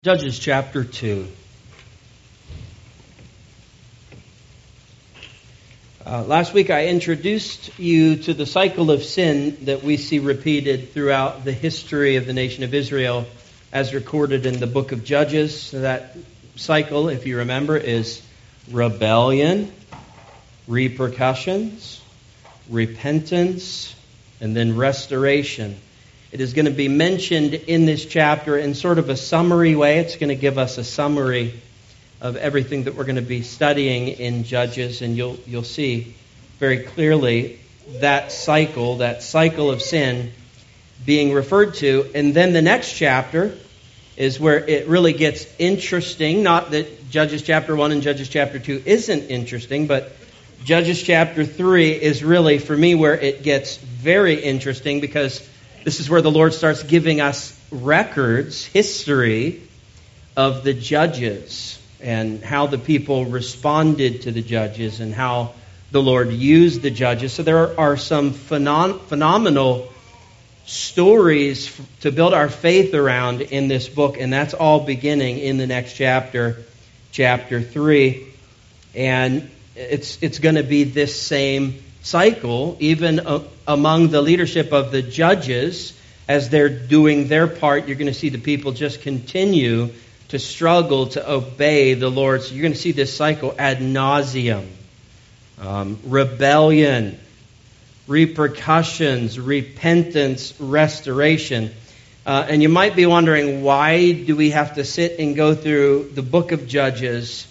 Judges chapter 2. Last week I introduced you to the cycle of sin that we see repeated throughout the history of the nation of Israel as recorded in the book of Judges. So that cycle, if you remember, is rebellion, repercussions, repentance, and then restoration. It is going to be mentioned in this chapter in sort of a summary way. It's going to give us a summary of everything that we're going to be studying in Judges, and you'll see very clearly that cycle of sin being referred to. And then the next chapter is where it really gets interesting. Not that Judges chapter 1 and Judges chapter 2 isn't interesting, but Judges chapter 3 is really, for me, where it gets very interesting, because this is where the Lord starts giving us records, history of the judges and how the people responded to the judges and how the Lord used the judges. So there are some phenomenal stories to build our faith around in this book, and that's all beginning in the next chapter, chapter 3. And it's going to be this same cycle, even among the leadership of the judges, as they're doing their part. You're going to see the people just continue to struggle to obey the Lord. So you're going to see this cycle ad nauseum. Rebellion, repercussions, repentance, restoration. And you might be wondering, why do we have to sit and go through the book of Judges,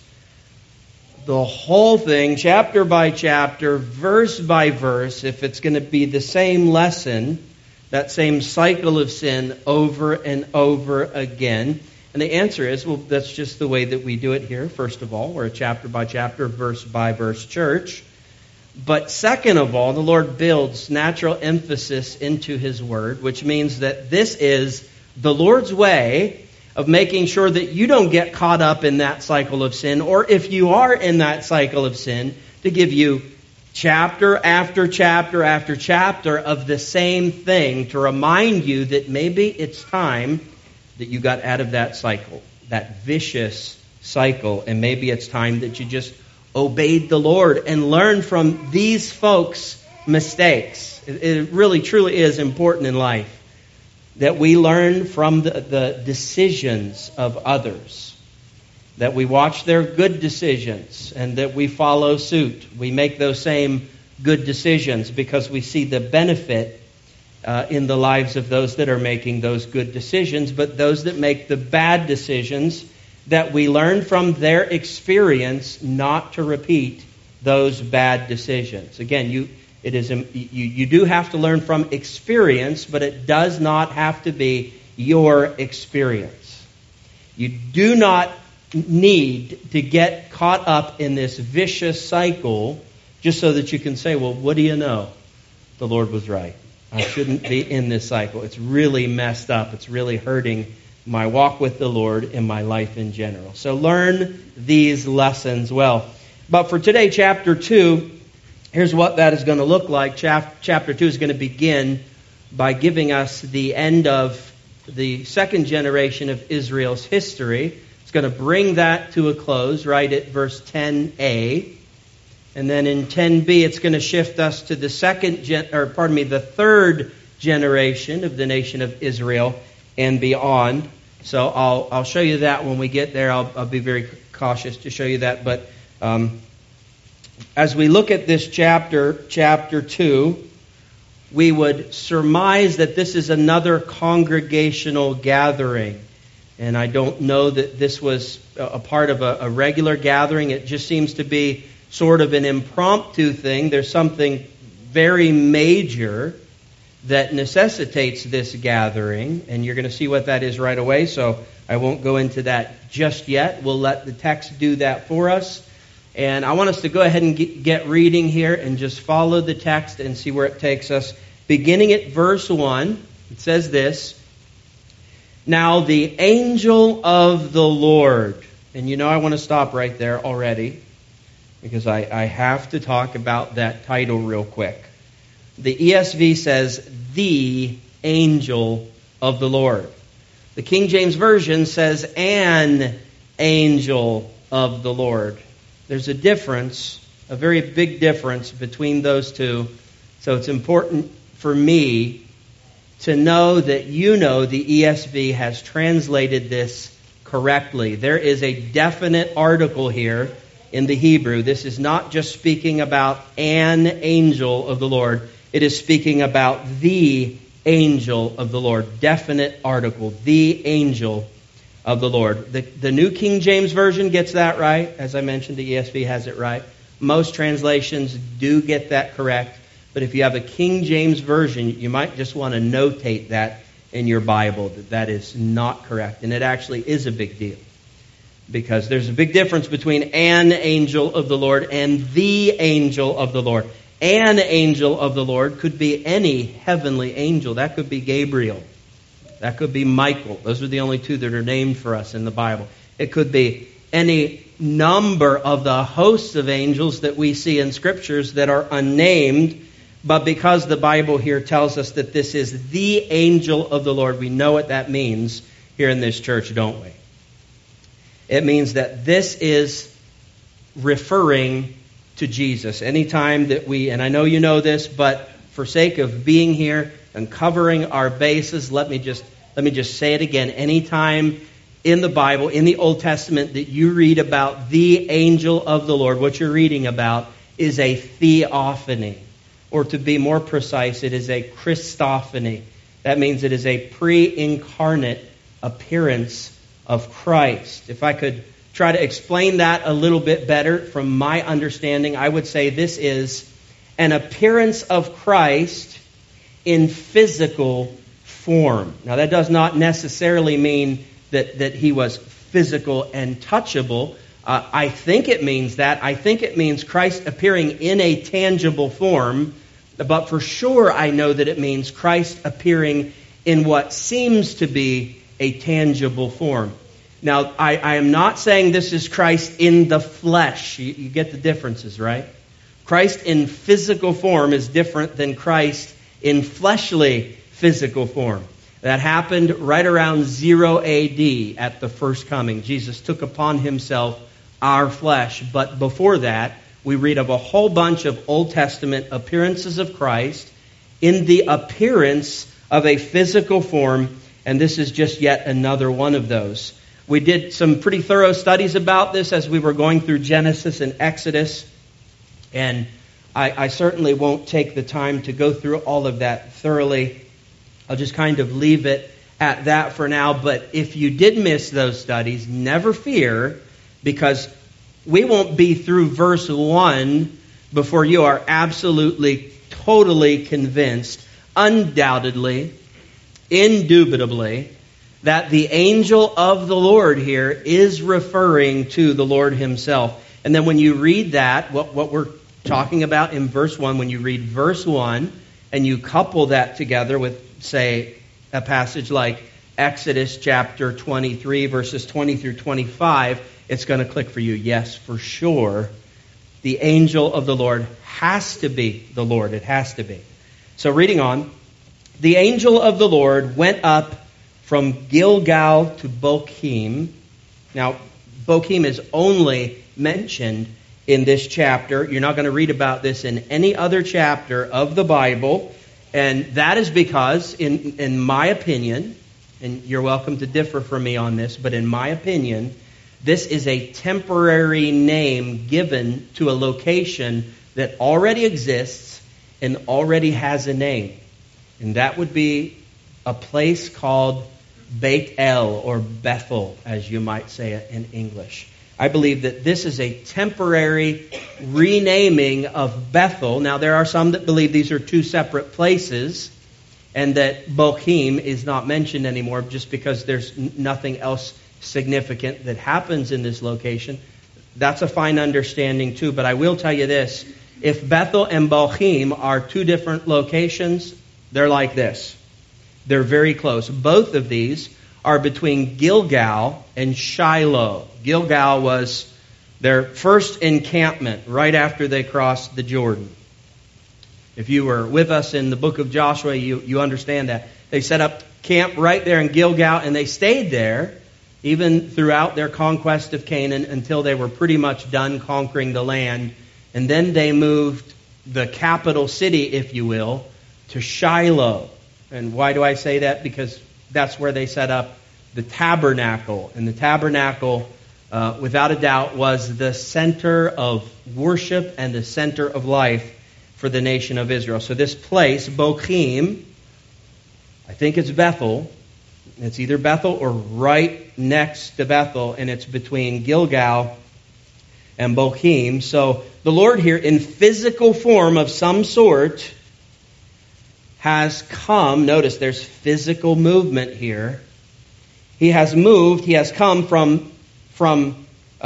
the whole thing, chapter by chapter, verse by verse, if it's going to be the same lesson, that same cycle of sin over and over again? And the answer is, well, that's just the way that we do it here. First of all, we're a chapter by chapter, verse by verse church. But second of all, the Lord builds natural emphasis into His Word, which means that this is the Lord's way of making sure that you don't get caught up in that cycle of sin, or if you are in that cycle of sin, to give you chapter after chapter after chapter of the same thing to remind you that maybe it's time that you got out of that cycle, that vicious cycle, and maybe it's time that you just obeyed the Lord and learned from these folks' mistakes. It really, truly is important in life that we learn from the decisions of others, that we watch their good decisions and that we follow suit. We make those same good decisions because we see the benefit in the lives of those that are making those good decisions, but those that make the bad decisions, that we learn from their experience not to repeat those bad decisions. Again, you do have to learn from experience, but it does not have to be your experience. You do not need to get caught up in this vicious cycle just so that you can say, well, what do you know? The Lord was right. I shouldn't be in this cycle. It's really messed up. It's really hurting my walk with the Lord and my life in general. So learn these lessons well. But for today, chapter 2, here's what that is going to look like. Chapter 2 is going to begin by giving us the end of the second generation of Israel's history. It's going to bring that to a close right at verse 10a. And then in 10b, it's going to shift us to the third generation of the nation of Israel and beyond. So I'll show you that when we get there. I'll be very cautious to show you that. But as we look at this chapter 2, we would surmise that this is another congregational gathering. And I don't know that this was a part of a regular gathering. It just seems to be sort of an impromptu thing. There's something very major that necessitates this gathering, and you're going to see what that is right away, so I won't go into that just yet. We'll let the text do that for us. And I want us to go ahead and get reading here and just follow the text and see where it takes us. Beginning at verse 1, it says this: Now the angel of the Lord. And you know I want to stop right there already, because I have to talk about that title real quick. The ESV says, the angel of the Lord. The King James Version says, an angel of the Lord. There's a difference, a very big difference between those two. So it's important for me to know that you know the ESV has translated this correctly. There is a definite article here in the Hebrew. This is not just speaking about an angel of the Lord. It is speaking about the angel of the Lord. Definite article. The angel of the Lord. The New King James Version gets that right. As I mentioned, the ESV has it right. Most translations do get that correct. But if you have a King James Version, you might just want to notate that in your Bible, that is not correct. And it actually is a big deal. Because there's a big difference between an angel of the Lord and the angel of the Lord. An angel of the Lord could be any heavenly angel. That could be Gabriel. That could be Michael. Those are the only two that are named for us in the Bible. It could be any number of the hosts of angels that we see in Scriptures that are unnamed. But because the Bible here tells us that this is the angel of the Lord, we know what that means here in this church, don't we? It means that this is referring to Jesus. Anytime that we, and I know you know this, but for sake of being here and covering our bases, let me just say it again. Anytime in the Bible, in the Old Testament, that you read about the angel of the Lord, what you're reading about is a theophany. Or to be more precise, it is a Christophany. That means it is a pre-incarnate appearance of Christ. If I could try to explain that a little bit better from my understanding, I would say this is an appearance of Christ in physical form. Now that does not necessarily mean that he was physical and touchable. I think it means that. I think it means Christ appearing in a tangible form. But for sure I know that it means Christ appearing in what seems to be a tangible form. Now, I am not saying this is Christ in the flesh. You get the differences, right? Christ in physical form is different than Christ in fleshly physical form. That happened right around 0 AD at the first coming. Jesus took upon himself our flesh. But before that, we read of a whole bunch of Old Testament appearances of Christ in the appearance of a physical form, and this is just yet another one of those. We did some pretty thorough studies about this as we were going through Genesis and Exodus, and I certainly won't take the time to go through all of that thoroughly. I'll just kind of leave it at that for now, but if you did miss those studies, never fear, because we won't be through verse 1 before you are absolutely, totally convinced, undoubtedly, indubitably, that the angel of the Lord here is referring to the Lord himself. And then when you read that, what we're talking about in verse 1, when you read verse 1 and you couple that together with, say, a passage like Exodus chapter 23, verses 20 through 25, it's going to click for you. Yes, for sure, the angel of the Lord has to be the Lord. It has to be. So reading on, the angel of the Lord went up from Gilgal to Bochim. Now, Bochim is only mentioned in this chapter. You're not going to read about this in any other chapter of the Bible. And that is because, in my opinion, and you're welcome to differ from me on this, but in my opinion, this is a temporary name given to a location that already exists and already has a name. And that would be a place called Beit El, or Bethel, as you might say it in English. I believe that this is a temporary renaming of Bethel. Now, there are some that believe these are two separate places and that Bochim is not mentioned anymore just because there's nothing else significant that happens in this location. That's a fine understanding too, but I will tell you this. If Bethel and Bochim are two different locations, they're like this. They're very close. Both of these are between Gilgal and Shiloh. Gilgal was their first encampment right after they crossed the Jordan. If you were with us in the book of Joshua, you understand that. They set up camped right there in Gilgal, and they stayed there even throughout their conquest of Canaan until they were pretty much done conquering the land. And then they moved the capital city, if you will, to Shiloh. And why do I say that? Because that's where they set up the tabernacle. And the tabernacle, without a doubt, was the center of worship and the center of life for the nation of Israel. So this place, Bochim, I think it's Bethel. It's either Bethel or right next to Bethel, and it's between Gilgal and Bochim. So the Lord here, in physical form of some sort, has come. Notice there's physical movement here. He has moved. He has come from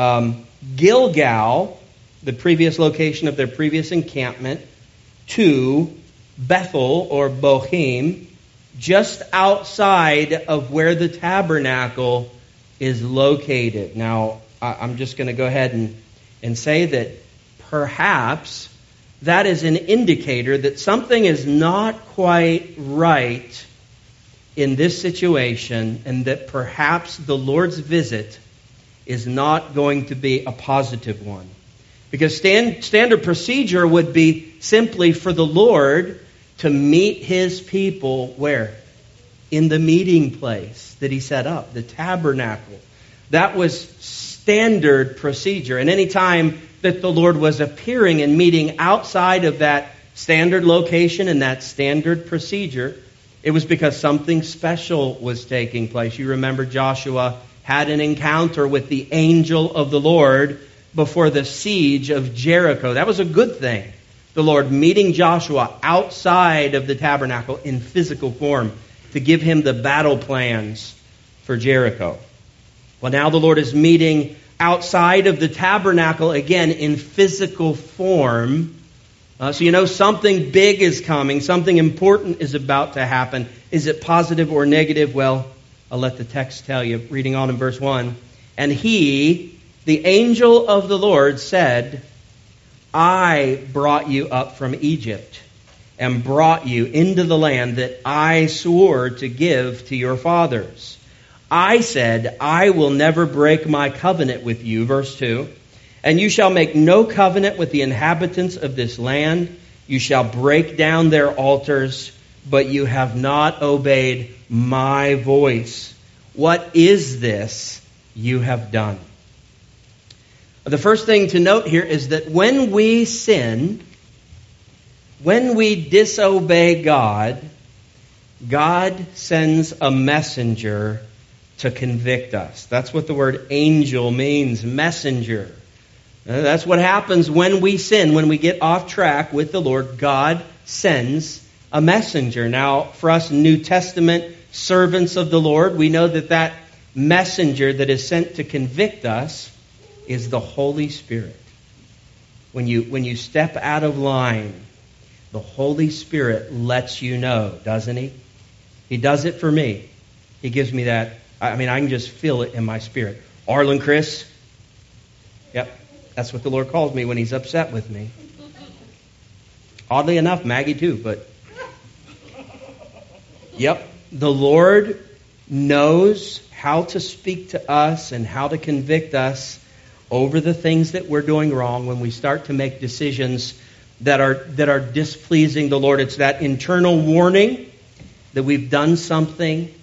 Gilgal, the previous location of their previous encampment, to Bethel or Bochim, just outside of where the tabernacle is located. Now, I'm just going to go ahead and say that perhaps that is an indicator that something is not quite right in this situation, and that perhaps the Lord's visit is not going to be a positive one. Because standard procedure would be simply for the Lord to meet His people where? In the meeting place that He set up, the tabernacle. That was standard procedure. And any time that the Lord was appearing and meeting outside of that standard location and that standard procedure, it was because something special was taking place. You remember Joshua had an encounter with the angel of the Lord before the siege of Jericho. That was a good thing. The Lord meeting Joshua outside of the tabernacle in physical form to give him the battle plans for Jericho. Well, now the Lord is meeting outside of the tabernacle again in physical form. So you know something big is coming. Something important is about to happen. Is it positive or negative? Well, I'll let the text tell you. Reading on in verse 1. And he, the angel of the Lord, said, I brought you up from Egypt and brought you into the land that I swore to give to your fathers. I said, I will never break my covenant with you. Verse 2. And you shall make no covenant with the inhabitants of this land. You shall break down their altars, but you have not obeyed my voice. What is this you have done? The first thing to note here is that when we sin, when we disobey God, God sends a messenger to convict us. That's what the word angel means, messenger. That's what happens when we sin, when we get off track with the Lord. God sends a messenger. Now, for us New Testament servants of the Lord, we know that that messenger that is sent to convict us is the Holy Spirit. When you step out of line, the Holy Spirit lets you know, doesn't He? He does it for me. He gives me that. I can just feel it in my spirit. Arlen Chris. Yep. That's what the Lord calls me when He's upset with me. Oddly enough, Maggie too, but... Yep. The Lord knows how to speak to us and how to convict us over the things that we're doing wrong when we start to make decisions that are displeasing the Lord. It's that internal warning that we've done something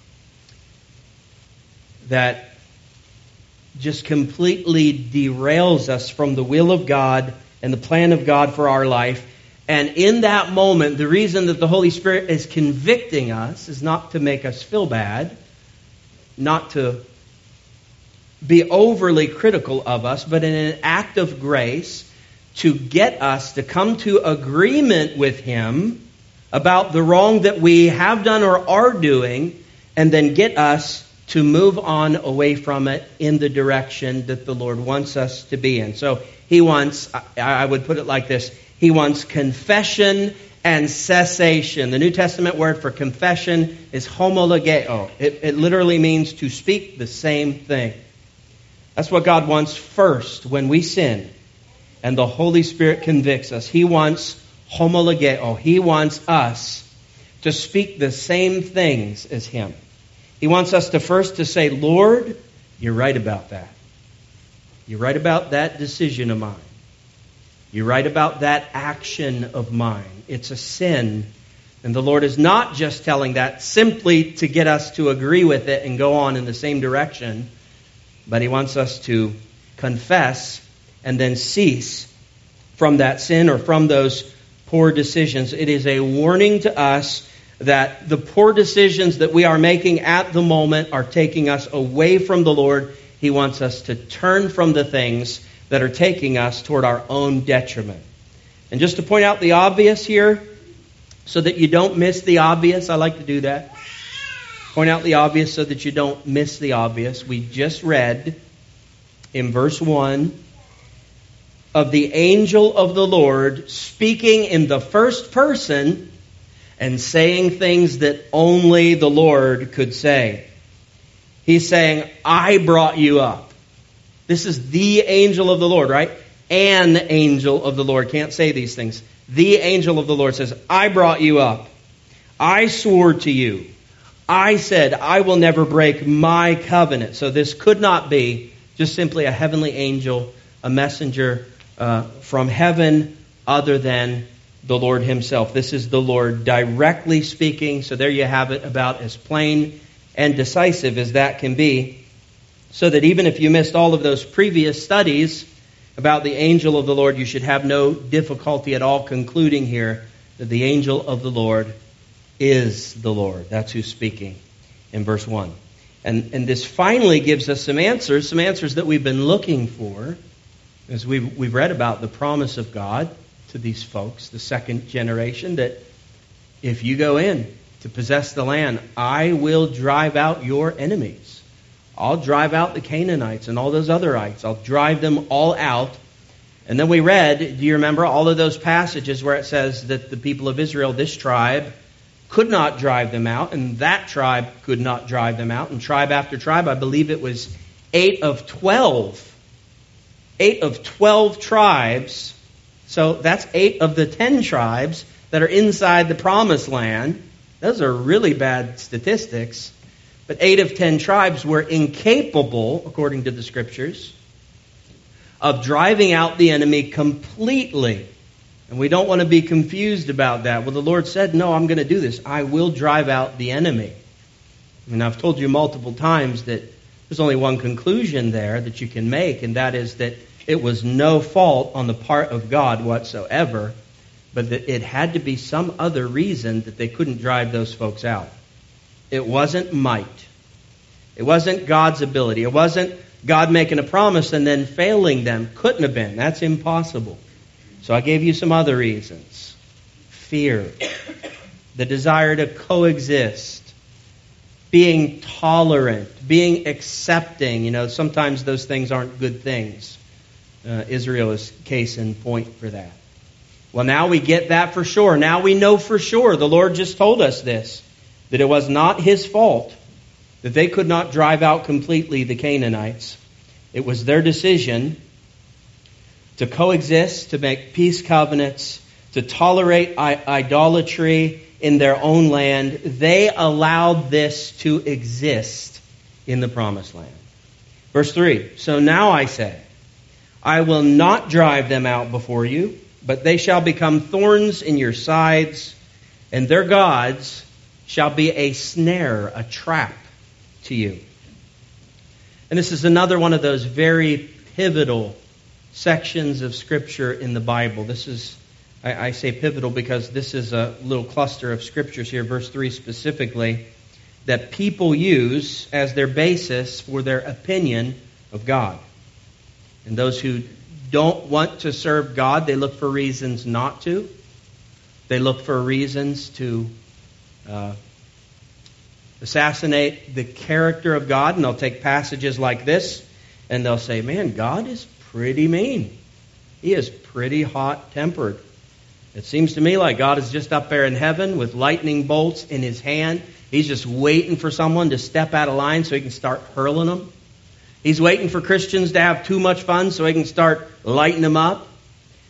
that just completely derails us from the will of God and the plan of God for our life. And in that moment, the reason that the Holy Spirit is convicting us is not to make us feel bad, not to be overly critical of us, but in an act of grace to get us to come to agreement with Him about the wrong that we have done or are doing, and then get us to move on away from it in the direction that the Lord wants us to be in. So He wants, I would put it like this, He wants confession and cessation. The New Testament word for confession is homologeo. It literally means to speak the same thing. That's what God wants first when we sin and the Holy Spirit convicts us. He wants homologeo. He wants us to speak the same things as Him. He wants us to first to say, Lord, you're right about that. You're right about that decision of mine. You're right about that action of mine. It's a sin. And the Lord is not just telling that simply to get us to agree with it and go on in the same direction, but He wants us to confess and then cease from that sin or from those poor decisions. It is a warning to us that the poor decisions that we are making at the moment are taking us away from the Lord. He wants us to turn from the things that are taking us toward our own detriment. And just to point out the obvious here, so that you don't miss the obvious, I like to do that. Point out the obvious so that you don't miss the obvious. We just read in verse 1 of the angel of the Lord speaking in the first person and saying things that only the Lord could say. He's saying, I brought you up. This is the angel of the Lord, right? An angel of the Lord. Can't say these things. The angel of the Lord says, I brought you up. I swore to you. I said, I will never break my covenant. So this could not be just simply a heavenly angel, a messenger from heaven other than the Lord Himself. This is the Lord directly speaking. So there you have it, about as plain and decisive as that can be. So that even if you missed all of those previous studies about the angel of the Lord, you should have no difficulty at all concluding here that the angel of the Lord is the Lord. That's who's speaking in verse 1. And this finally gives us some answers that we've been looking for, as we've read about the promise of God to these folks, the second generation, that if you go in to possess the land, I will drive out your enemies. I'll drive out the Canaanites and all those otherites. I'll drive them all out. And then we read, do you remember all of those passages where it says that the people of Israel, this tribe, could not drive them out, and that tribe could not drive them out, and tribe after tribe, I believe it was 8 of 12. 8 of 12 tribes. So that's 8 of the 10 tribes that are inside the promised land. Those are really bad statistics. But 8 of 10 tribes were incapable, according to the Scriptures, of driving out the enemy completely. And we don't want to be confused about that. Well, the Lord said, no, I'm going to do this. I will drive out the enemy. And I've told you multiple times that there's only one conclusion there that you can make, and that is that it was no fault on the part of God whatsoever, but that it had to be some other reason that they couldn't drive those folks out. It wasn't might. It wasn't God's ability. It wasn't God making a promise and then failing them. Couldn't have been. That's impossible. So I gave you some other reasons. Fear. The desire to coexist. Being tolerant. Being accepting. You know, sometimes those things aren't good things. Israel is case in point for that. Well, now we get that for sure. Now we know for sure. The Lord just told us this. That it was not His fault that they could not drive out completely the Canaanites. It was their decision to coexist, to make peace covenants, to tolerate idolatry in their own land. They allowed this to exist in the promised land. Verse 3, so now I say, I will not drive them out before you, but they shall become thorns in your sides, and their gods shall be a snare, a trap to you. And this is another one of those very pivotal sections of Scripture in the Bible. This is, I say pivotal because this is a little cluster of Scriptures here, verse 3 specifically, that people use as their basis for their opinion of God. And those who don't want to serve God, they look for reasons not to. They look for reasons to assassinate the character of God, and they'll take passages like this, and they'll say, man, God is pretty mean. He is pretty hot-tempered. It seems to me like God is just up there in heaven with lightning bolts in His hand. He's just waiting for someone to step out of line so He can start hurling them. He's waiting for Christians to have too much fun so He can start lighting them up.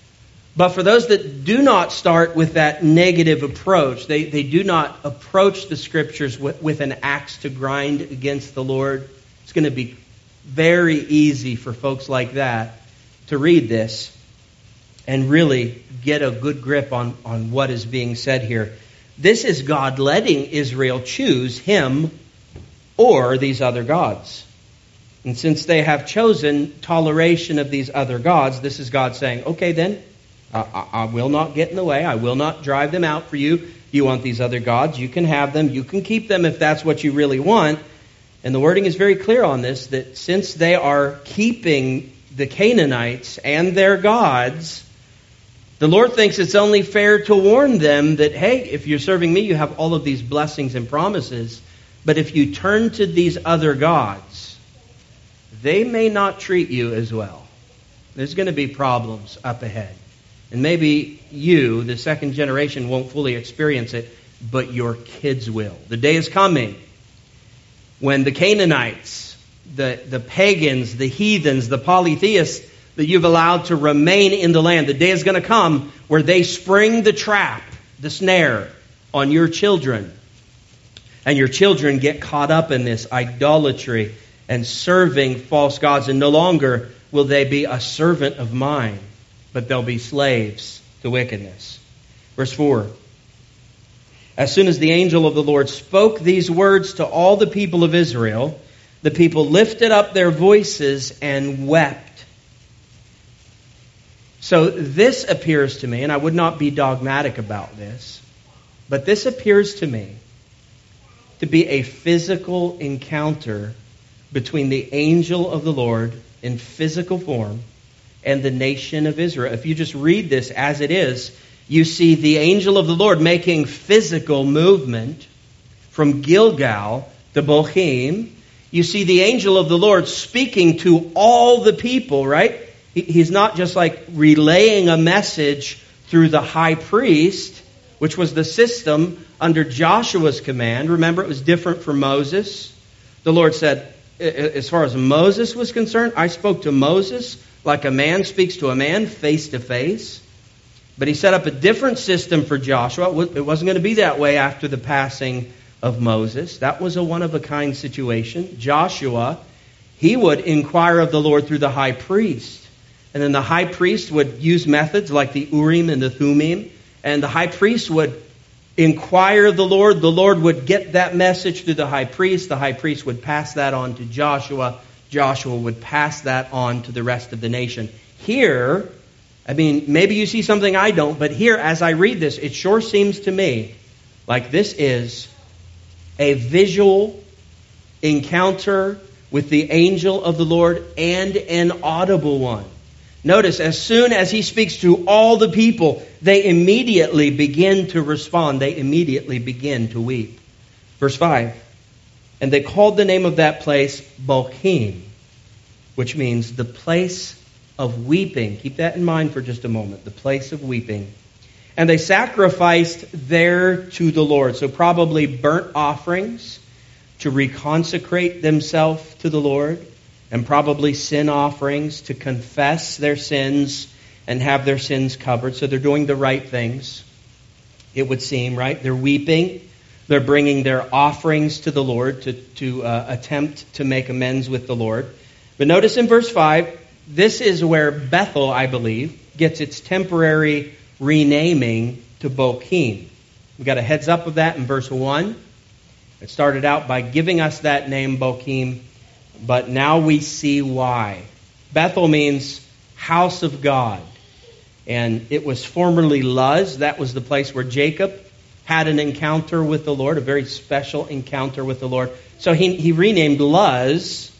But for those that do not start with that negative approach, they do not approach the Scriptures with an axe to grind against the Lord, it's going to be very easy for folks like that to read this and really get a good grip on what is being said here. This is God letting Israel choose Him or these other gods. And since they have chosen toleration of these other gods, this is God saying, okay then, I will not get in the way. I will not drive them out for you. You want these other gods, you can have them. You can keep them if that's what you really want. And the wording is very clear on this, that since they are keeping the Canaanites and their gods, the Lord thinks it's only fair to warn them that, hey, if you're serving me, you have all of these blessings and promises. But if you turn to these other gods, they may not treat you as well. There's going to be problems up ahead. And maybe you, the second generation, won't fully experience it, but your kids will. The day is coming when the Canaanites, the pagans, the heathens, the polytheists that you've allowed to remain in the land, the day is going to come where they spring the trap, the snare, on your children. And your children get caught up in this idolatry and serving false gods. And no longer will they be a servant of mine, but they'll be slaves to wickedness. Verse 4. As soon as the angel of the Lord spoke these words to all the people of Israel, the people lifted up their voices and wept. So this appears to me, and I would not be dogmatic about this, but this appears to me to be a physical encounter between the angel of the Lord in physical form and the nation of Israel. If you just read this as it is, you see the angel of the Lord making physical movement from Gilgal to Bochim. You see the angel of the Lord speaking to all the people, right? He's not just like relaying a message through the high priest, which was the system under Joshua's command. Remember, it was different for Moses. The Lord said, as far as Moses was concerned, I spoke to Moses like a man speaks to a man face to face. But he set up a different system for Joshua. It wasn't going to be that way after the passing of Moses. That was a one-of-a-kind situation. Joshua, he would inquire of the Lord through the high priest. And then the high priest would use methods like the Urim and the Thummim. And the high priest would inquire of the Lord. The Lord would get that message through the high priest. The high priest would pass that on to Joshua. Joshua would pass that on to the rest of the nation. Here, I mean, maybe you see something I don't, but here, as I read this, it sure seems to me like this is a visual encounter with the angel of the Lord and an audible one. Notice, as soon as he speaks to all the people, they immediately begin to respond. They immediately begin to weep. Verse 5, and they called the name of that place Bochim, which means the place of weeping. Keep that in mind for just a moment. The place of weeping. And they sacrificed there to the Lord. So probably burnt offerings to reconsecrate themselves to the Lord. And probably sin offerings to confess their sins and have their sins covered. So they're doing the right things, it would seem, right? They're weeping. They're bringing their offerings to the Lord to attempt to make amends with the Lord. But notice in verse 5, this is where Bethel, I believe, gets its temporary renaming to Bochim. We got a heads up of that in verse 1. It started out by giving us that name, Bochim, but now we see why. Bethel means house of God. And it was formerly Luz. That was the place where Jacob had an encounter with the Lord, a very special encounter with the Lord. So he renamed Luz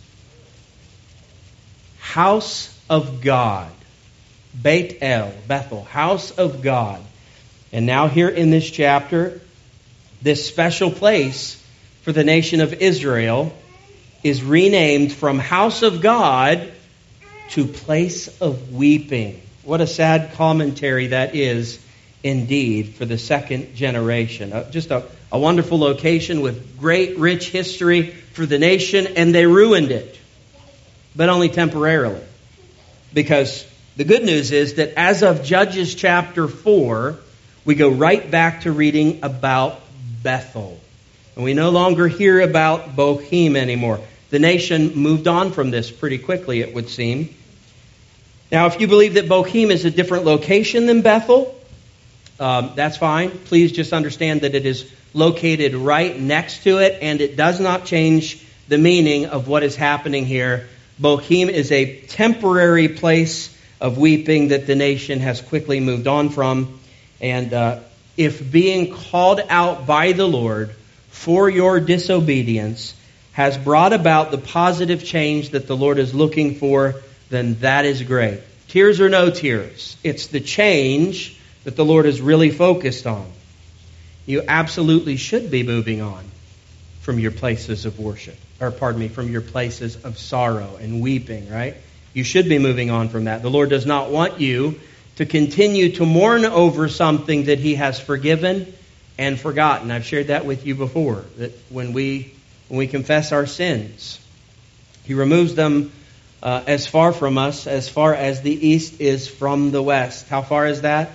House of God. Beit El, Bethel, House of God. And now here in this chapter, this special place for the nation of Israel is renamed from House of God to Place of Weeping. What a sad commentary that is indeed for the second generation. Just a wonderful location with great rich history for the nation, and they ruined it. But only temporarily. Because The good news is that as of Judges chapter 4, we go right back to reading about Bethel. And we no longer hear about Bochim anymore. The nation moved on from this pretty quickly, it would seem. Now, if you believe that Bochim is a different location than Bethel, that's fine. Please just understand that it is located right next to it, and it does not change the meaning of what is happening here. Bochim is a temporary place of weeping that the nation has quickly moved on from. And if being called out by the Lord for your disobedience has brought about the positive change that the Lord is looking for, then that is great. Tears or no tears, it's the change that the Lord is really focused on. You absolutely should be moving on from your places of worship, from your places of sorrow and weeping, right? You should be moving on from that. The Lord does not want you to continue to mourn over something that He has forgiven and forgotten. I've shared that with you before, that when we confess our sins, He removes them as far from us, as far as the east is from the west. How far is that?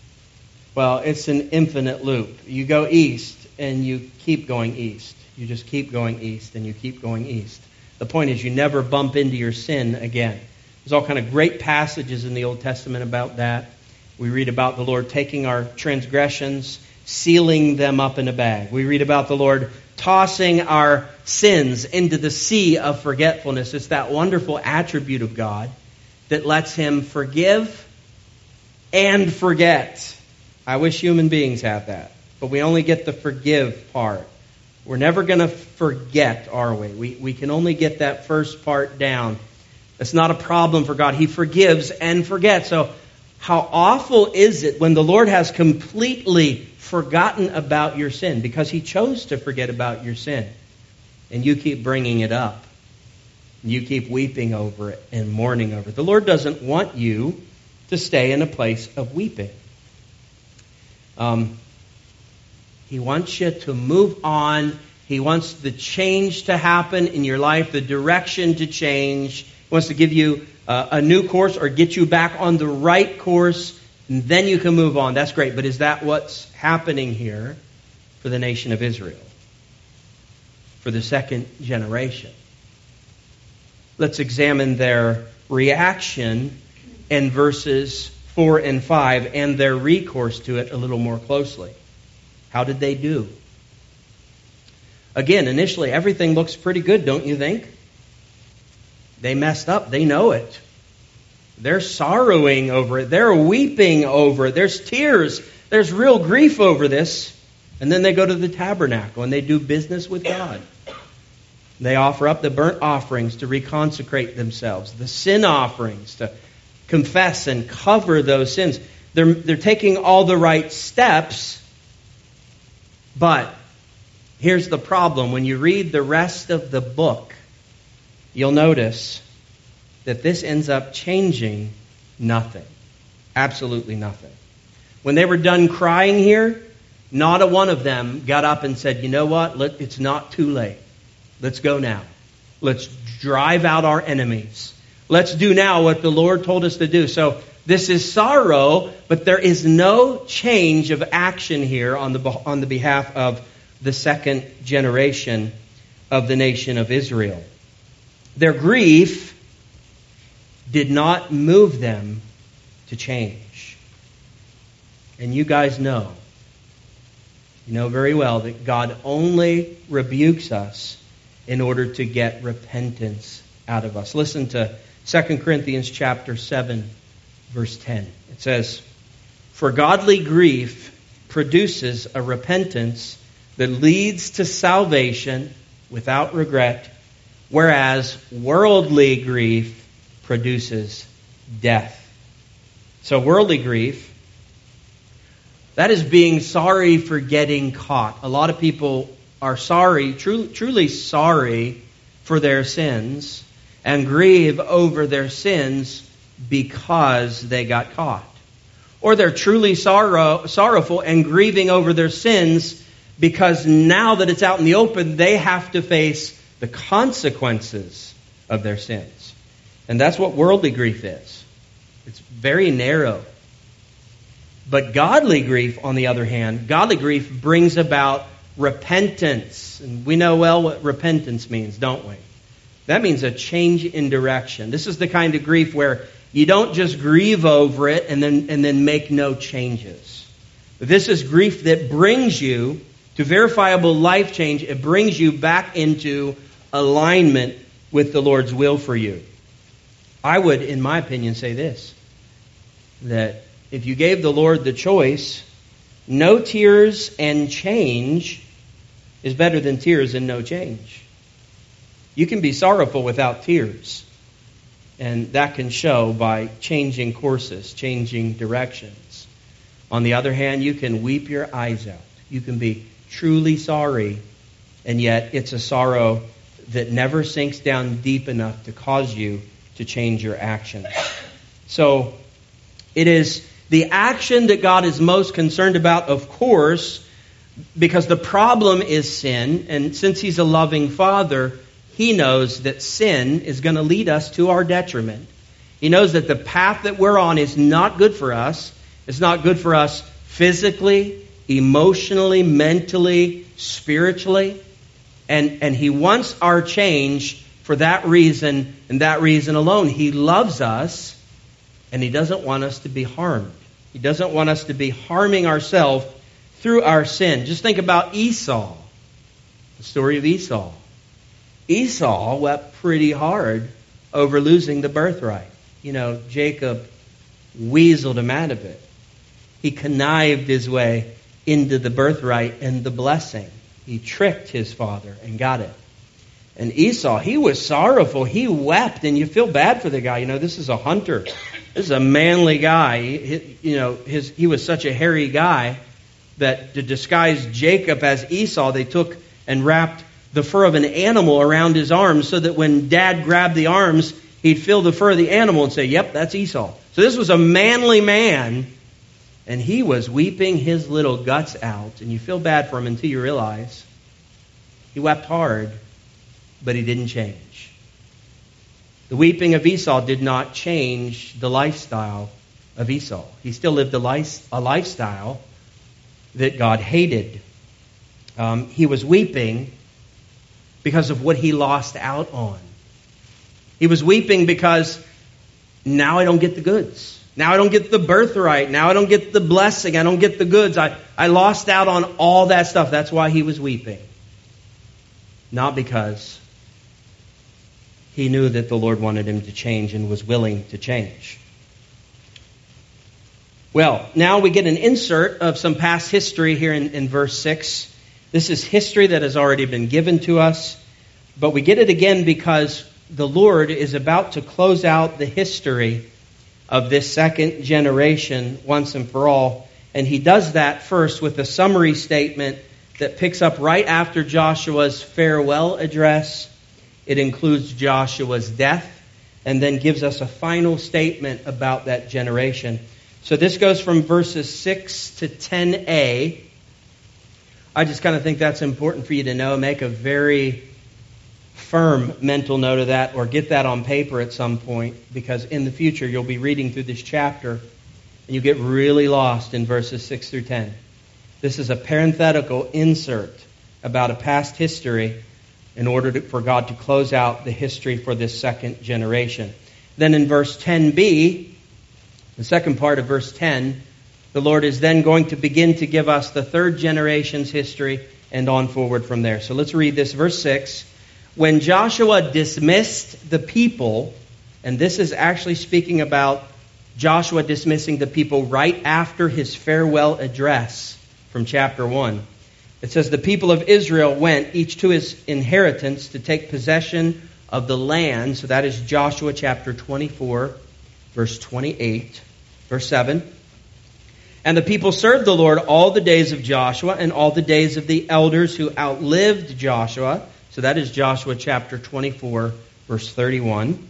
Well, it's an infinite loop. You go east and you keep going east. You just keep going east and you keep going east. The point is you never bump into your sin again. There's all kind of great passages in the Old Testament about that. We read about the Lord taking our transgressions, sealing them up in a bag. We read about the Lord tossing our sins into the sea of forgetfulness. It's that wonderful attribute of God that lets Him forgive and forget. I wish human beings had that, but we only get the forgive part. We're never going to forget, are we? We can only get that first part down. That's not a problem for God. He forgives and forgets. So how awful is it when the Lord has completely forgotten about your sin because He chose to forget about your sin, and you keep bringing it up. You keep weeping over it and mourning over it. The Lord doesn't want you to stay in a place of weeping. He wants you to move on. He wants the change to happen in your life, the direction to change. He wants to give you a new course or get you back on the right course, and then you can move on. That's great. But is that what's happening here for the nation of Israel? For the second generation? Let's examine their reaction in verses 4 and 5 and their recourse to it a little more closely. How did they do? Again, initially everything looks pretty good, don't you think? They messed up. They know it. They're sorrowing over it. They're weeping over it. There's tears. There's real grief over this. And then they go to the tabernacle and they do business with God. They offer up the burnt offerings to reconsecrate themselves, the sin offerings to confess and cover those sins. They're taking all the right steps, but here's the problem. When you read the rest of the book, you'll notice that this ends up changing nothing. Absolutely nothing. When they were done crying here, not a one of them got up and said, you know what, it's not too late. Let's go now. Let's drive out our enemies. Let's do now what the Lord told us to do. So this is sorrow, but there is no change of action here on the behalf of the second generation of the nation of Israel. Their grief did not move them to change. And you guys know, you know very well that God only rebukes us in order to get repentance out of us. Listen to 2 Corinthians chapter 7, verse 10. It says, "For godly grief produces a repentance that leads to salvation without regret, whereas worldly grief produces death." So worldly grief, that is being sorry for getting caught. A lot of people are sorry, truly sorry for their sins, and grieve over their sins because they got caught. Or they're truly sorrowful and grieving over their sins because now that it's out in the open, they have to face the consequences of their sins. And that's what worldly grief is. It's very narrow. But godly grief, on the other hand, godly grief brings about repentance. And we know well what repentance means, don't we? That means a change in direction. This is the kind of grief where you don't just grieve over it and then make no changes. This is grief that brings you to verifiable life change. It brings you back into alignment with the Lord's will for you. I would, in my opinion, say this, that if you gave the Lord the choice, no tears and change is better than tears and no change. You can be sorrowful without tears, and that can show by changing courses, changing directions. On the other hand, you can weep your eyes out. You can be truly sorry, and yet it's a sorrow that never sinks down deep enough to cause you to change your actions. So it is the action that God is most concerned about, of course, because the problem is sin. And since He's a loving Father, He knows that sin is going to lead us to our detriment. He knows that the path that we're on is not good for us. It's not good for us physically, emotionally, mentally, spiritually. And He wants our change for that reason and that reason alone. He loves us, and He doesn't want us to be harmed. He doesn't want us to be harming ourselves through our sin. Just think about Esau, the story of Esau. Esau wept pretty hard over losing the birthright. You know, Jacob weaseled him out of it. He connived his way into the birthright and the blessing. He tricked his father and got it. And Esau, he was sorrowful. He wept, and you feel bad for the guy. You know, this is a hunter. This is a manly guy. He was such a hairy guy that to disguise Jacob as Esau, they took and wrapped the fur of an animal around his arms so that when Dad grabbed the arms, he'd feel the fur of the animal and say, "Yep, that's Esau." So this was a manly man, and he was weeping his little guts out. And you feel bad for him until you realize he wept hard, but he didn't change. The weeping of Esau did not change the lifestyle of Esau. He still lived a lifestyle that God hated. He was weeping because of what he lost out on. He was weeping because now I don't get the goods. Now I don't get the birthright. Now I don't get the blessing. I don't get the goods. I lost out on all that stuff. That's why he was weeping. Not because he knew that the Lord wanted him to change and was willing to change. Well, now we get an insert of some past history here in verse 6. This is history that has already been given to us, but we get it again because the Lord is about to close out the history of this second generation once and for all. And He does that first with a summary statement that picks up right after Joshua's farewell address. It includes Joshua's death and then gives us a final statement about that generation. So this goes from verses 6 to 10a. I just kind of think that's important for you to know. Make a very firm mental note of that, or get that on paper at some point, because in the future you'll be reading through this chapter and you get really lost in verses 6 through 10. This is a parenthetical insert about a past history in order for God to close out the history for this second generation. Then in verse 10b, the second part of verse 10, the Lord is then going to begin to give us the third generation's history and on forward from there. So let's read this. Verse 6, when Joshua dismissed the people, and this is actually speaking about Joshua dismissing the people right after his farewell address from chapter 1. It says, the people of Israel went, each to his inheritance, to take possession of the land. So that is Joshua chapter 24, verse 28. Verse 7. And the people served the Lord all the days of Joshua and all the days of the elders who outlived Joshua. So that is Joshua chapter 24, verse 31.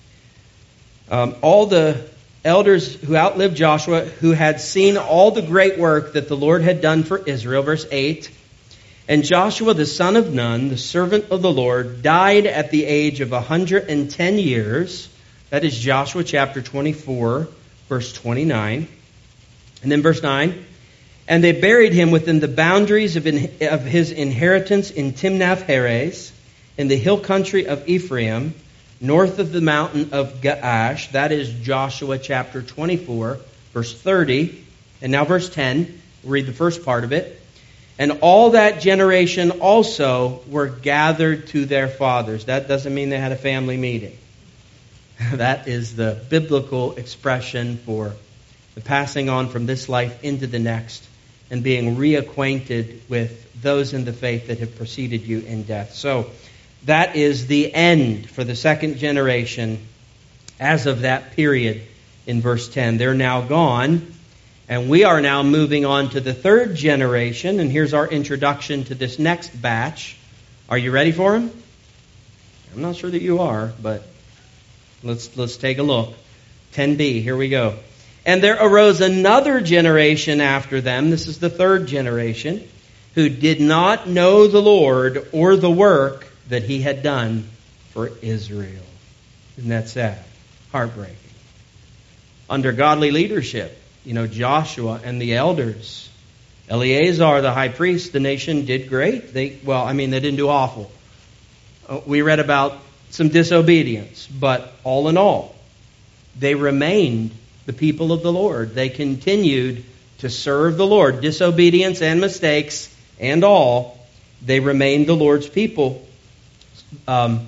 All the elders who outlived Joshua, who had seen all the great work that the Lord had done for Israel. Verse 8. And Joshua the son of Nun, the servant of the Lord, died at the age of 110 years. That is Joshua chapter 24, verse 29. And then verse 9. And they buried him within the boundaries of his inheritance in Timnath-Heres, in the hill country of Ephraim, north of the mountain of Gaash. That is Joshua chapter 24, verse 30. And now verse 10. We'll read the first part of it. And all that generation also were gathered to their fathers. That doesn't mean they had a family meeting. That is the biblical expression for the passing on from this life into the next and being reacquainted with those in the faith that have preceded you in death. So that is the end for the second generation as of that period in verse 10. They're now gone, and we are now moving on to the third generation, and here's our introduction to this next batch. Are you ready for them? I'm not sure that you are, but let's take a look. 10b, here we go. And there arose another generation after them, this is the third generation, who did not know the Lord or the work that he had done for Israel. Isn't that sad? Heartbreaking. Under godly leadership, Joshua and the elders, Eleazar, the high priest, the nation did great. They didn't do awful. We read about some disobedience, but all in all, they remained the people of the Lord. They continued to serve the Lord. Disobedience and mistakes and all, they remained the Lord's people. All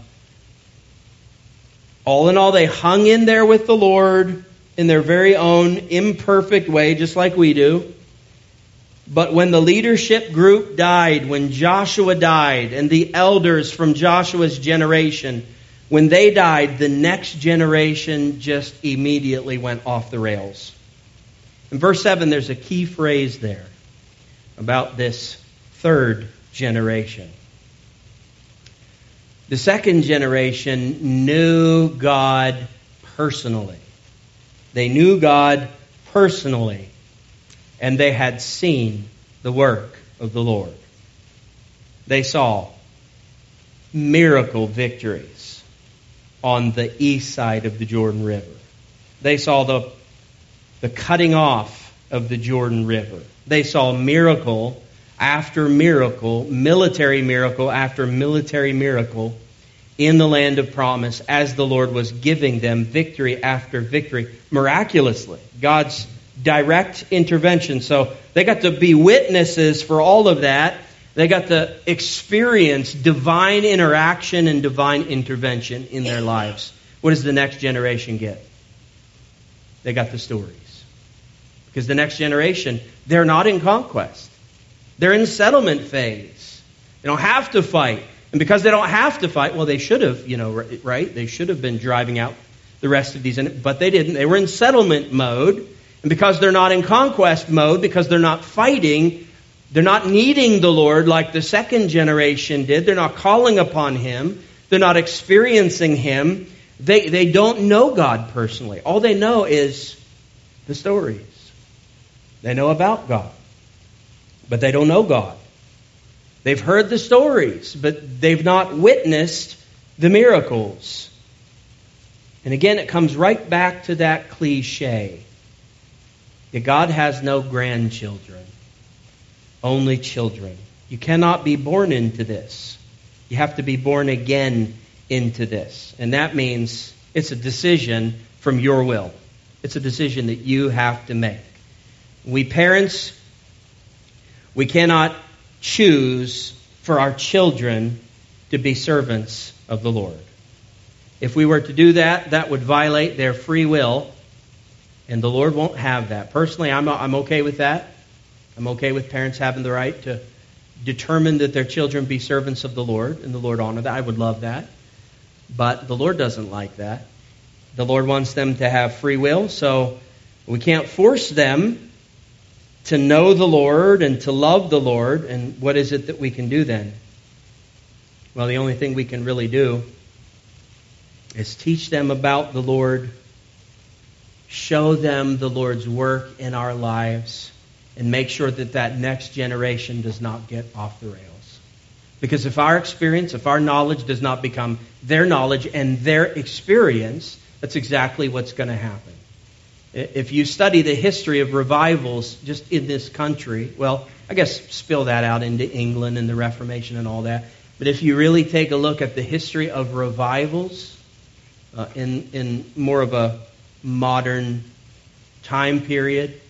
in all, they hung in there with the Lord in their very own imperfect way, just like we do. But when the leadership group died, when Joshua died, and the elders from Joshua's generation, when they died, the next generation just immediately went off the rails. In verse 7, there's a key phrase there about this third generation. The second generation knew God personally. They knew God personally, and they had seen the work of the Lord. They saw miracle victories on the east side of the Jordan River. They saw the cutting off of the Jordan River. They saw miracle after miracle, military miracle after military miracle in the land of promise as the Lord was giving them victory after victory, miraculously. God's direct intervention. So they got to be witnesses for all of that. They got to experience divine interaction and divine intervention in their lives. What does the next generation get? They got the stories. Because the next generation, they're not in conquest. They're in settlement phase. They don't have to fight. And because they don't have to fight, well, they should have, right? They should have been driving out the rest of these, but they didn't. They were in settlement mode. And because they're not in conquest mode, because they're not fighting, they're not needing the Lord like the second generation did. They're not calling upon Him. They're not experiencing Him. They don't know God personally. All they know is the stories. They know about God, but they don't know God. They've heard the stories, but they've not witnessed the miracles. And again, it comes right back to that cliche that God has no grandchildren, only children. You cannot be born into this. You have to be born again into this. And that means it's a decision from your will. It's a decision that you have to make. We parents, we cannot choose for our children to be servants of the Lord. If we were to do that, that would violate their free will, and the Lord won't have that. Personally, I'm okay with that. I'm okay with parents having the right to determine that their children be servants of the Lord, and the Lord honor that. I would love that. But the Lord doesn't like that. The Lord wants them to have free will, so we can't force them to know the Lord and to love the Lord. And what is it that we can do then? Well, the only thing we can really do is teach them about the Lord, show them the Lord's work in our lives, and make sure that that next generation does not get off the rails. Because if our experience, if our knowledge does not become their knowledge and their experience, that's exactly what's going to happen. If you study the history of revivals just in this country, well, I guess spill that out into England and the Reformation and all that. But if you really take a look at the history of revivals in more of a modern time period,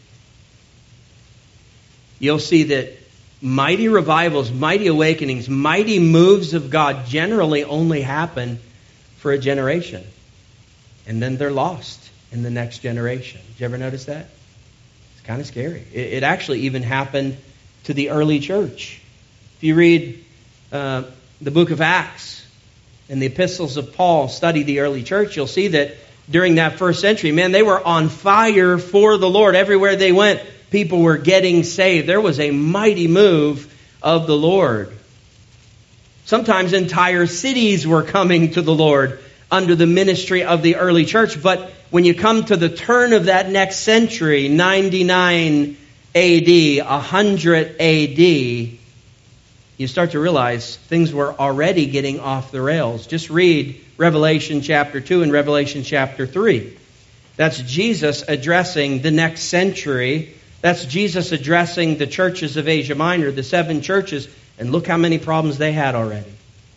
you'll see that mighty revivals, mighty awakenings, mighty moves of God generally only happen for a generation. And then they're lost in the next generation. Did you ever notice that? It's kind of scary. It actually even happened to the early church. If you read the book of Acts and the epistles of Paul, study the early church, you'll see that during that first century, man, they were on fire for the Lord. Everywhere they went, people were getting saved. There was a mighty move of the Lord. Sometimes entire cities were coming to the Lord under the ministry of the early church. But when you come to the turn of that next century, 99 AD, 100 AD, you start to realize things were already getting off the rails. Just read Revelation chapter 2 and Revelation chapter 3. That's Jesus addressing the next century. That's Jesus addressing the churches of Asia Minor, the 7 churches, and look how many problems they had already.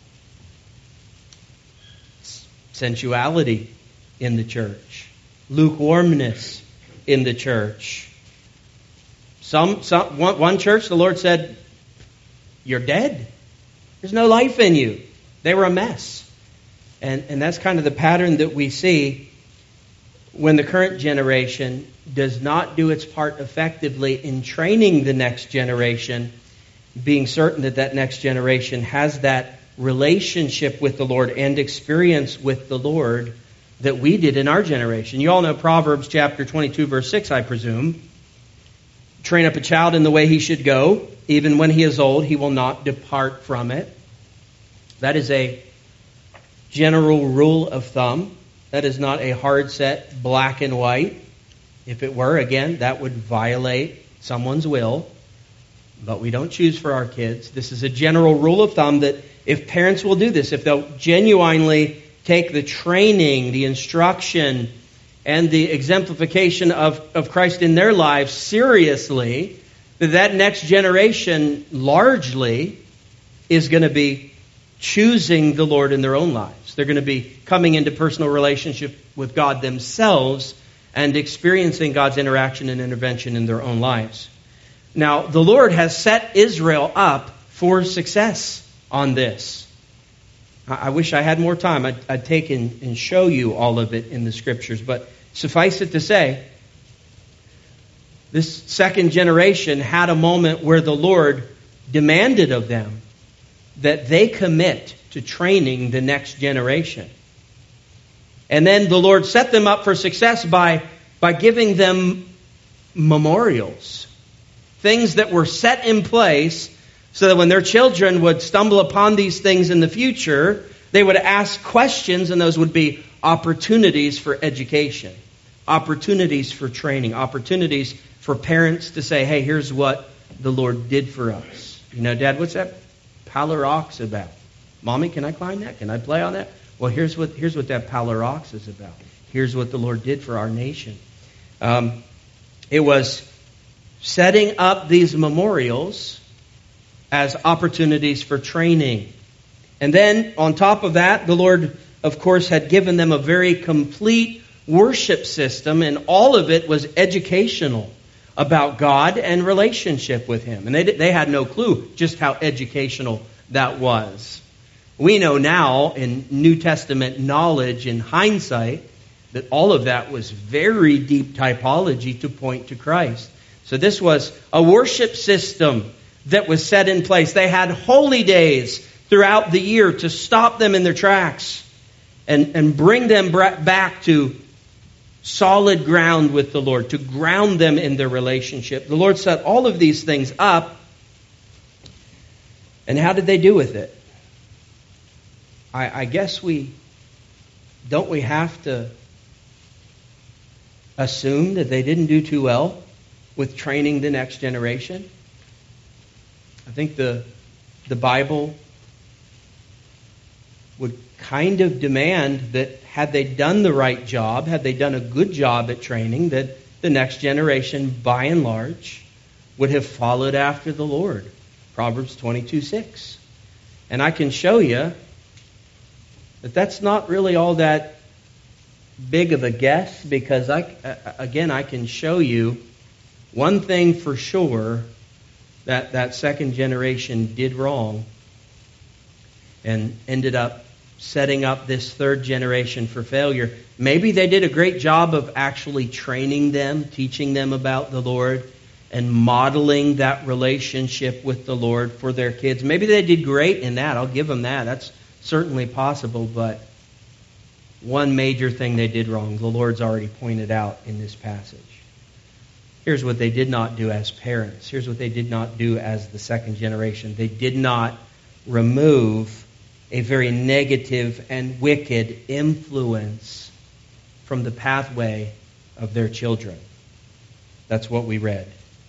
Sensuality in the church. Lukewarmness in the church. One church, the Lord said, "You're dead. There's no life in you." They were a mess. And that's kind of the pattern that we see when the current generation does not do its part effectively in training the next generation, being certain that that next generation has that relationship with the Lord and experience with the Lord that we did in our generation. You all know Proverbs chapter 22, verse 6, I presume. Train up a child in the way he should go. Even when he is old, he will not depart from it. That is a general rule of thumb. That is not a hard set black and white. If it were, again, that would violate someone's will. But we don't choose for our kids. This is a general rule of thumb that if parents will do this, if they'll genuinely take the training, the instruction, and the exemplification of Christ in their lives seriously, that next generation largely is going to be choosing the Lord in their own lives. They're going to be coming into personal relationship with God themselves and experiencing God's interaction and intervention in their own lives. Now, the Lord has set Israel up for success on this. I wish I had more time. I'd take and show you all of it in the Scriptures. But suffice it to say, this second generation had a moment where the Lord demanded of them that they commit to training the next generation. And then the Lord set them up for success by giving them memorials. Things that were set in place so that when their children would stumble upon these things in the future, they would ask questions, and those would be opportunities for education, opportunities for training, opportunities for parents to say, hey, here's what the Lord did for us. You know, Dad, what's that Palo Ox about? Mommy, can I climb that? Can I play on that? Well, here's what that Palo Ox is about. Here's what the Lord did for our nation. It was setting up these memorials as opportunities for training. And then, on top of that, the Lord, of course, had given them a very complete worship system, and all of it was educational about God and relationship with Him. And they had no clue just how educational that was. We know now, in New Testament knowledge, in hindsight, that all of that was very deep typology to point to Christ. So this was a worship system that was set in place. They had holy days throughout the year to stop them in their tracks and bring them back to solid ground with the Lord, to ground them in their relationship. The Lord set all of these things up. And how did they do with it? I guess we have to assume that they didn't do too well with training the next generation? I think the Bible would kind of demand that had they done the right job, had they done a good job at training, that the next generation, by and large, would have followed after the Lord. Proverbs 22:6. And I can show you that that's not really all that big of a guess, because I can show you one thing for sure that second generation did wrong and ended up setting up this third generation for failure. Maybe they did a great job of actually training them, teaching them about the Lord, and modeling that relationship with the Lord for their kids. Maybe they did great in that. I'll give them that. That's certainly possible. But one major thing they did wrong, the Lord's already pointed out in this passage. Here's what they did not do as parents. Here's what they did not do as the second generation. They did not remove a very negative and wicked influence from the pathway of their children. That's what we read.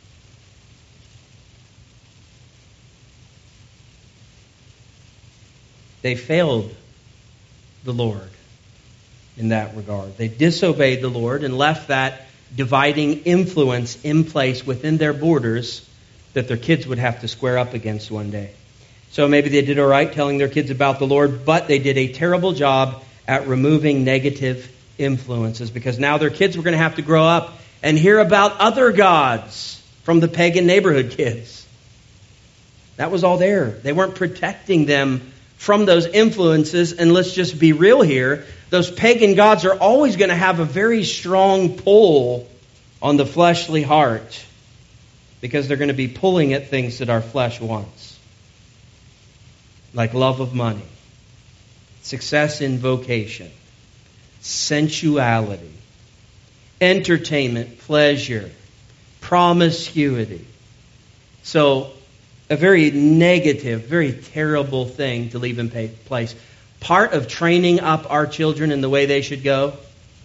They failed the Lord in that regard. They disobeyed the Lord and left that dividing influence in place within their borders that their kids would have to square up against one day. So maybe they did all right telling their kids about the Lord, but they did a terrible job at removing negative influences, because now their kids were going to have to grow up and hear about other gods from the pagan neighborhood kids. That was all there. They weren't protecting them from those influences, and let's just be real here. Those pagan gods are always going to have a very strong pull on the fleshly heart, because they're going to be pulling at things that our flesh wants. Like love of money, success in vocation, sensuality, entertainment, pleasure, promiscuity. So, a very negative, very terrible thing to leave in place. Part of training up our children in the way they should go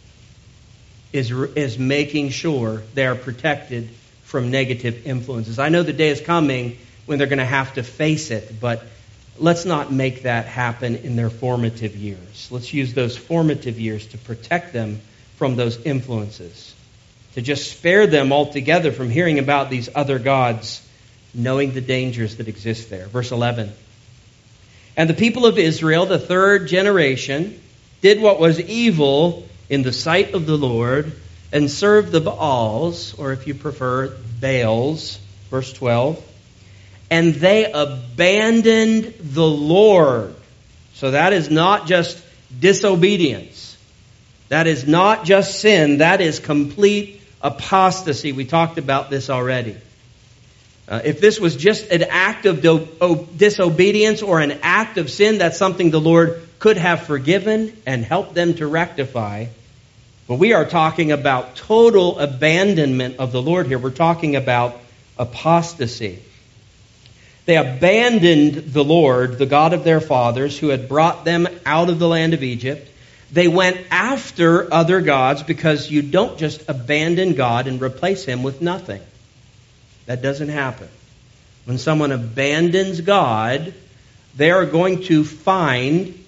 is making sure they are protected from negative influences. I know the day is coming when they're going to have to face it, but let's not make that happen in their formative years. Let's use those formative years to protect them from those influences, to just spare them altogether from hearing about these other gods, knowing the dangers that exist there. Verse 11. And the people of Israel, the third generation, did what was evil in the sight of the Lord and served the Baals, or if you prefer, Baals. Verse 12. And they abandoned the Lord. So that is not just disobedience. That is not just sin. That is complete apostasy. We talked about this already. If this was just an act of disobedience or an act of sin, that's something the Lord could have forgiven and helped them to rectify. But we are talking about total abandonment of the Lord here. We're talking about apostasy. They abandoned the Lord, the God of their fathers, who had brought them out of the land of Egypt. They went after other gods, because you don't just abandon God and replace Him with nothing. That doesn't happen. When someone abandons God, they are going to find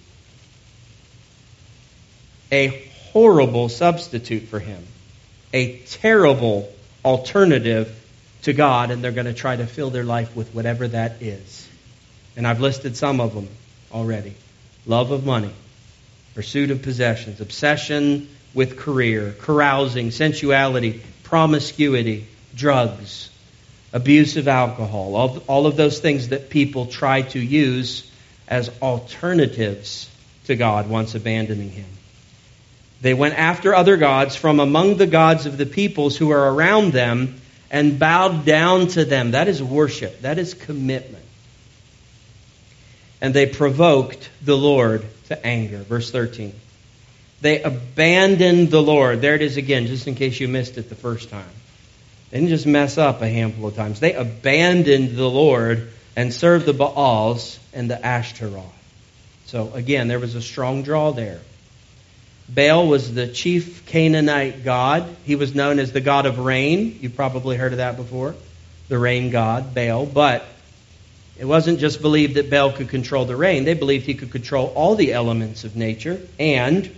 a horrible substitute for Him, a terrible alternative to God, and they're going to try to fill their life with whatever that is. And I've listed some of them already. Love of money, pursuit of possessions, obsession with career, carousing, sensuality, promiscuity, drugs, abuse of alcohol, all of those things that people try to use as alternatives to God once abandoning Him. They went after other gods from among the gods of the peoples who are around them and bowed down to them. That is worship. That is commitment. And they provoked the Lord to anger. Verse 13. They abandoned the Lord. There it is again, just in case you missed it the first time. They didn't just mess up a handful of times. They abandoned the Lord and served the Baals and the Ashtaroth. So again, there was a strong draw there. Baal was the chief Canaanite god. He was known as the god of rain. You've probably heard of that before. The rain god, Baal. But It wasn't just believed that Baal could control the rain. They believed he could control all the elements of nature. And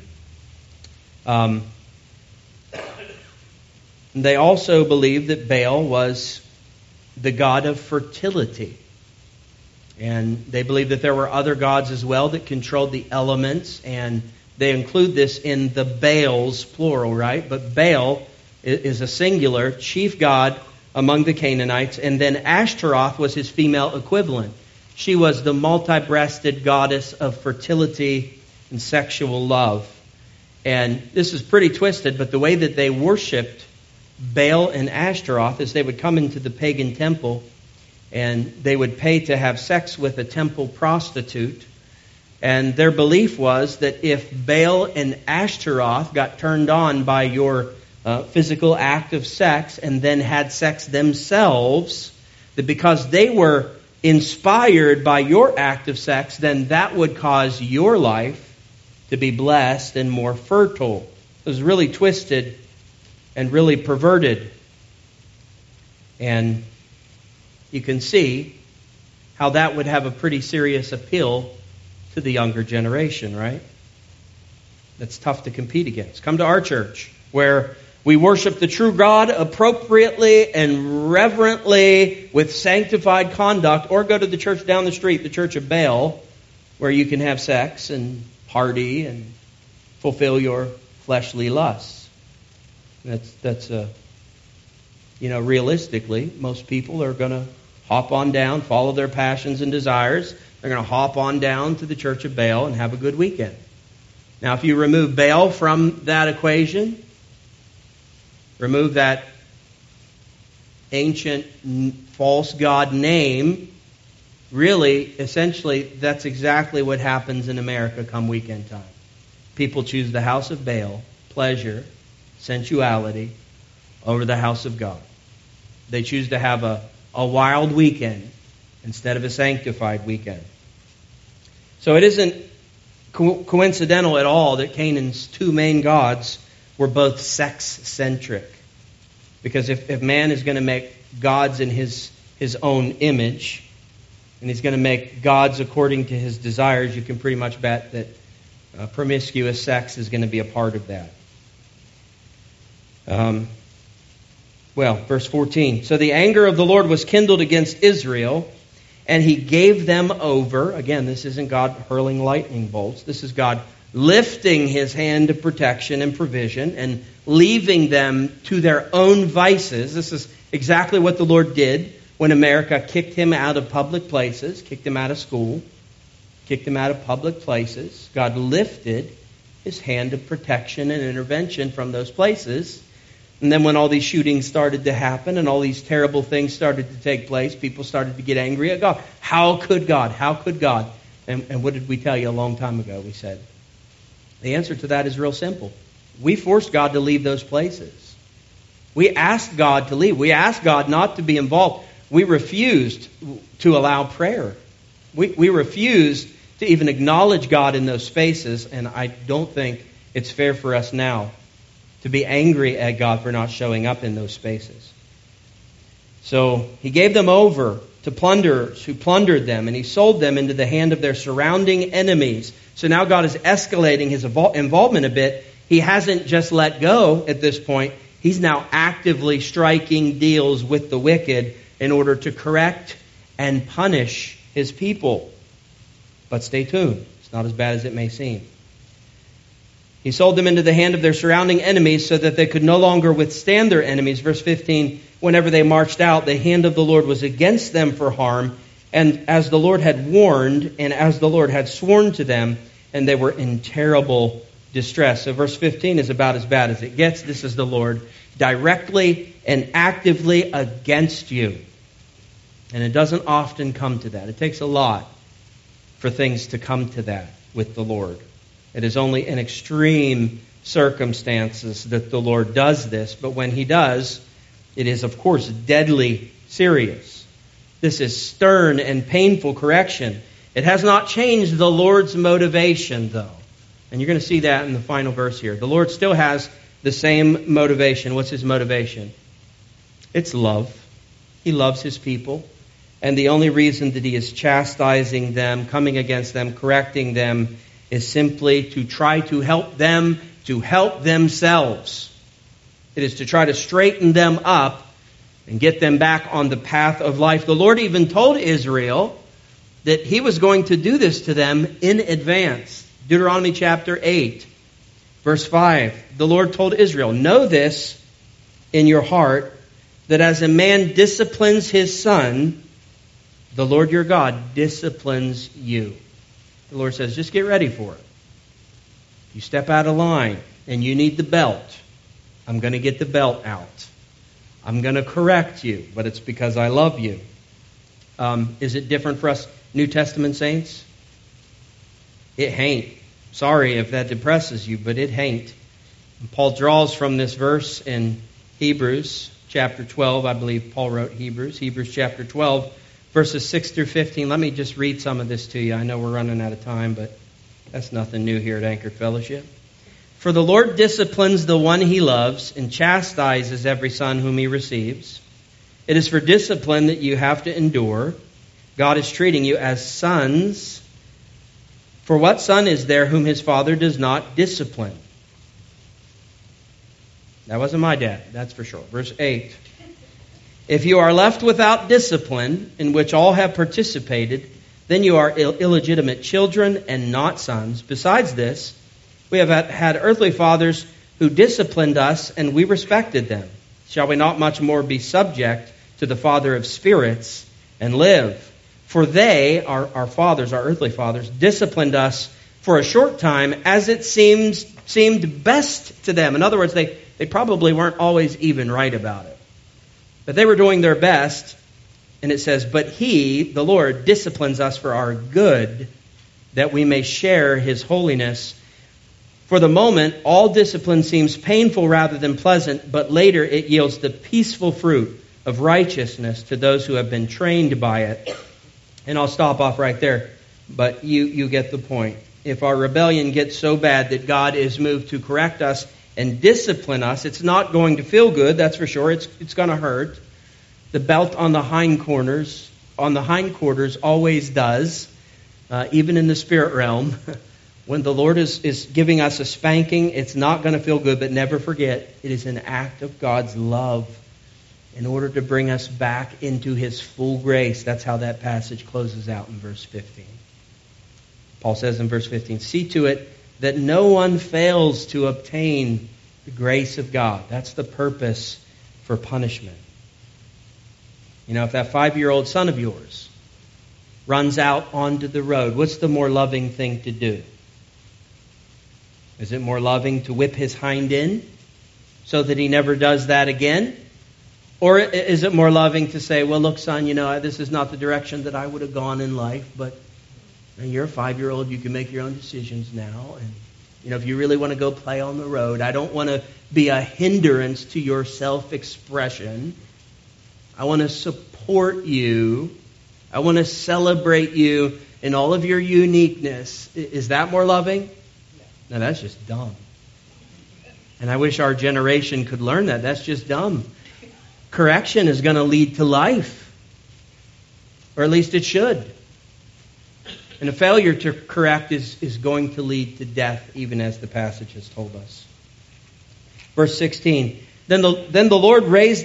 they also believed that Baal was the god of fertility. And they believed that there were other gods as well that controlled the elements. And they include this in the Baals, plural, right? But Baal is a singular chief god among the Canaanites, and then Ashtaroth was his female equivalent. She was the multi-breasted goddess of fertility and sexual love. And this is pretty twisted, but the way that they worshipped Baal and Ashtaroth is they would come into the pagan temple and they would pay to have sex with a temple prostitute. And their belief was that if Baal and Ashtaroth got turned on by your physical act of sex and then had sex themselves, that because they were inspired by your act of sex, then that would cause your life to be blessed and more fertile. It was really twisted and really perverted. And you can see how that would have a pretty serious appeal to the younger generation, right? That's tough to compete against. Come to our church, where we worship the true God appropriately and reverently with sanctified conduct, or go to the church down the street, the Church of Baal, where you can have sex and party and fulfill your fleshly lusts. Realistically, most people are going to hop on down, follow their passions and desires. They're going to hop on down to the Church of Baal and have a good weekend. Now, if you remove Baal from that equation, remove that ancient false god name, really, essentially, that's exactly what happens in America come weekend time. People choose the house of Baal, pleasure, sensuality, over the house of God. They choose to have a wild weekend instead of a sanctified weekend. So it isn't coincidental at all that Canaan's two main gods were both sex-centric. Because if man is going to make gods in his own image, and he's going to make gods according to his desires, you can pretty much bet that promiscuous sex is going to be a part of that. Verse 14. So the anger of the Lord was kindled against Israel, and he gave them over. Again, this isn't God hurling lightning bolts. This is God lifting his hand of protection and provision and leaving them to their own vices. This is exactly what the Lord did when America kicked him out of public places, kicked him out of school, kicked him out of public places. God lifted his hand of protection and intervention from those places. And then when all these shootings started to happen and all these terrible things started to take place, people started to get angry at God. How could God? How could God? And what did we tell you a long time ago? We said, the answer to that is real simple. We forced God to leave those places. We asked God to leave. We asked God not to be involved. We refused to allow prayer. We refused to even acknowledge God in those spaces, and I don't think it's fair for us now to be angry at God for not showing up in those spaces. So he gave them over to plunderers who plundered them, and he sold them into the hand of their surrounding enemies. So now God is escalating his involvement a bit. He hasn't just let go at this point. He's now actively striking deals with the wicked in order to correct and punish his people. But stay tuned. It's not as bad as it may seem. He sold them into the hand of their surrounding enemies so that they could no longer withstand their enemies. Verse 15, whenever they marched out, the hand of the Lord was against them for harm. And as the Lord had warned, and as the Lord had sworn to them, and they were in terrible distress. So verse 15 is about as bad as it gets. This is the Lord directly and actively against you. And it doesn't often come to that. It takes a lot for things to come to that with the Lord. It is only in extreme circumstances that the Lord does this. But when he does, it is, of course, deadly serious. This is stern and painful correction. It has not changed the Lord's motivation, though. And you're going to see that in the final verse here. The Lord still has the same motivation. What's his motivation? It's love. He loves his people. And the only reason that he is chastising them, coming against them, correcting them, is simply to try to help them to help themselves. It is to try to straighten them up and get them back on the path of life. The Lord even told Israel that he was going to do this to them in advance. Deuteronomy chapter 8, verse 5. The Lord told Israel, "Know this in your heart, that as a man disciplines his son, the Lord your God disciplines you." The Lord says, just get ready for it. You step out of line and you need the belt. I'm going to get the belt out. I'm going to correct you, but it's because I love you. Is it different for us New Testament saints? It hain't. Sorry if that depresses you, but it hain't. And Paul draws from this verse in Hebrews chapter 12. I believe Paul wrote Hebrews chapter 12, verses 6 through 15. Let me just read some of this to you. I know we're running out of time, but that's nothing new here at Anchored Fellowship. "For the Lord disciplines the one he loves and chastises every son whom he receives. It is for discipline that you have to endure. God is treating you as sons. For what son is there whom his father does not discipline?" That wasn't my dad, that's for sure. Verse 8. "If you are left without discipline, in which all have participated, then you are illegitimate children and not sons. Besides this, we have had earthly fathers who disciplined us, and we respected them. Shall we not much more be subject to the Father of spirits and live? For they, our fathers, our earthly fathers, disciplined us for a short time as it seemed best to them." In other words, they probably weren't always even right about it. But they were doing their best. And it says, "But he, the Lord, disciplines us for our good, that we may share his holiness. For the moment, all discipline seems painful rather than pleasant, but later it yields the peaceful fruit of righteousness to those who have been trained by it." And I'll stop off right there, but you get the point. If our rebellion gets so bad that God is moved to correct us and discipline us, it's not going to feel good, that's for sure. It's going to hurt. The belt on the hindquarters always does, even in the spirit realm. When the Lord is giving us a spanking, it's not going to feel good, but never forget, it is an act of God's love in order to bring us back into his full grace. That's how that passage closes out in verse 15. Paul says in verse 15, "See to it that no one fails to obtain the grace of God." That's the purpose for punishment. You know, if that 5-year-old son of yours runs out onto the road, what's the more loving thing to do? Is it more loving to whip his hind end so that he never does that again? Or is it more loving to say, "Well, look, son, you know, this is not the direction that I would have gone in life, but you're a 5-year-old, you can make your own decisions now. And, you know, if you really want to go play on the road, I don't want to be a hindrance to your self-expression. I want to support you. I want to celebrate you in all of your uniqueness." Is that more loving? No, that's just dumb. And I wish our generation could learn that. That's just dumb. Correction is going to lead to life. Or at least it should. And a failure to correct is going to lead to death, even as the passage has told us. Verse 16. Then the Lord raised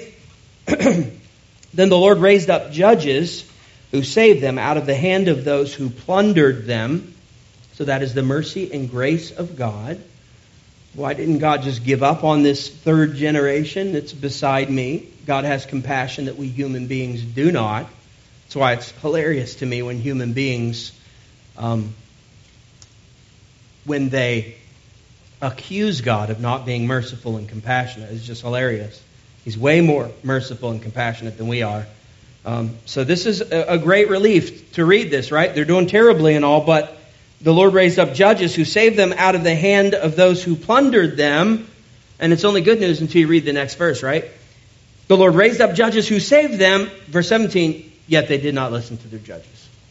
up judges who saved them out of the hand of those who plundered them. So that is the mercy and grace of God. Why didn't God just give up on this third generation that's beside me? God has compassion that we human beings do not. That's why it's hilarious to me when human beings, when they accuse God of not being merciful and compassionate. It's just hilarious. He's way more merciful and compassionate than we are. So this is a great relief to read this, right? They're doing terribly and all, but the Lord raised up judges who saved them out of the hand of those who plundered them. And it's only good news until you read the next verse, right? The Lord raised up judges who saved them, verse 17, yet they did not listen to their judges.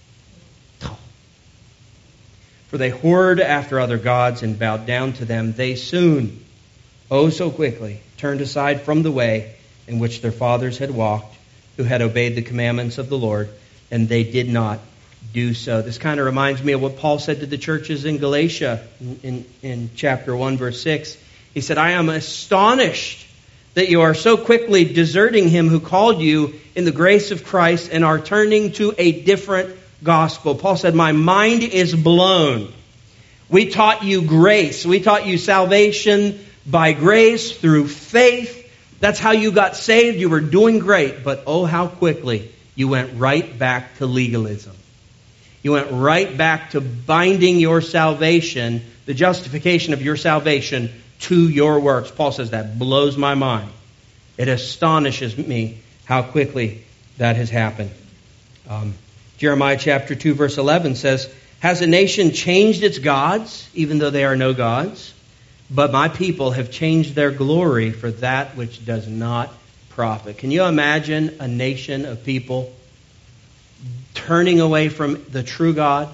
For they whored after other gods and bowed down to them. They soon, oh so quickly, turned aside from the way in which their fathers had walked, who had obeyed the commandments of the Lord, and they did not do so. This kind of reminds me of what Paul said to the churches in Galatia in chapter 1, verse 6. He said, I am astonished that you are so quickly deserting him who called you in the grace of Christ and are turning to a different gospel. Paul said, my mind is blown. We taught you grace. We taught you salvation by grace through faith. That's how you got saved. You were doing great. But oh, how quickly you went right back to legalism. You went right back to binding your salvation, the justification of your salvation, to your works. Paul says that blows my mind. It astonishes me how quickly that has happened. Jeremiah chapter 2 verse 11 says, has a nation changed its gods, even though they are no gods? But my people have changed their glory for that which does not profit. Can you imagine a nation of people turning away from the true God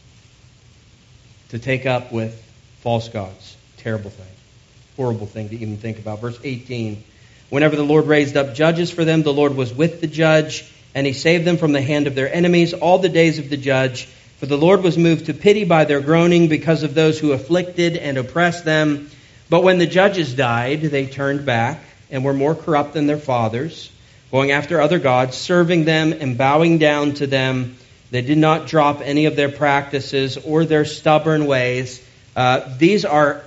to take up with false gods? Terrible thing. Horrible thing to even think about. Verse 18. Whenever the Lord raised up judges for them, the Lord was with the judge, and he saved them from the hand of their enemies all the days of the judge. For the Lord was moved to pity by their groaning because of those who afflicted and oppressed them. But when the judges died, they turned back and were more corrupt than their fathers, going after other gods, serving them and bowing down to them. They did not drop any of their practices or their stubborn ways. These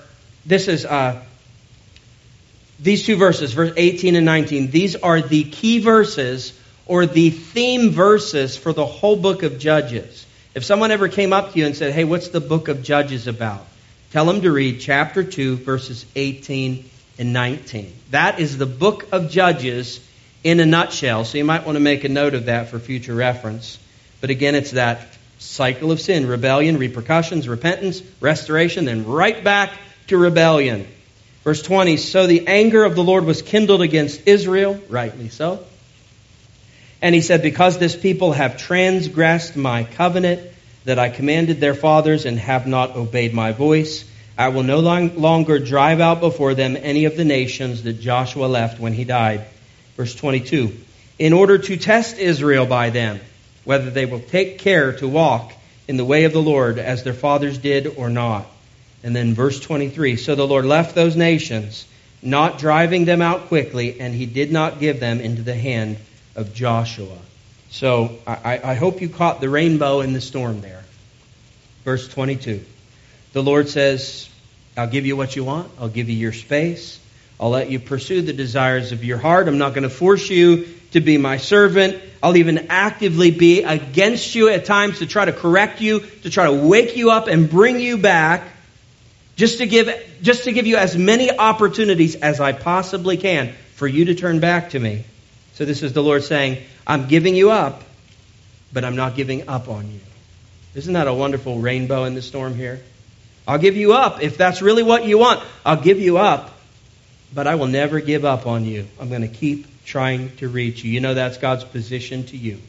two verses, verse 18 and 19, these are the key verses or the theme verses for the whole book of Judges. If someone ever came up to you and said, hey, what's the book of Judges about? Tell them to read chapter 2, verses 18 and 19. That is the book of Judges in a nutshell. So you might want to make a note of that for future reference. But again, it's that cycle of sin, rebellion, repercussions, repentance, restoration, then right back to rebellion. Verse 20, so the anger of the Lord was kindled against Israel, rightly so. And he said, because this people have transgressed my covenant that I commanded their fathers and have not obeyed my voice, I will no longer drive out before them any of the nations that Joshua left when he died. Verse 22, in order to test Israel by them, whether they will take care to walk in the way of the Lord as their fathers did or not. And then verse 23, so the Lord left those nations, not driving them out quickly, and he did not give them into the hand of Joshua. So I hope you caught the rainbow in the storm there. Verse 22. The Lord says, I'll give you what you want. I'll give you your space. I'll let you pursue the desires of your heart. I'm not going to force you to be my servant. I'll even actively be against you at times to try to correct you, to try to wake you up and bring you back, just to give you as many opportunities as I possibly can for you to turn back to me. So this is the Lord saying, I'm giving you up, but I'm not giving up on you. Isn't that a wonderful rainbow in the storm here? I'll give you up if that's really what you want. I'll give you up, but I will never give up on you. I'm going to keep trying to reach you. You know that's God's position to you.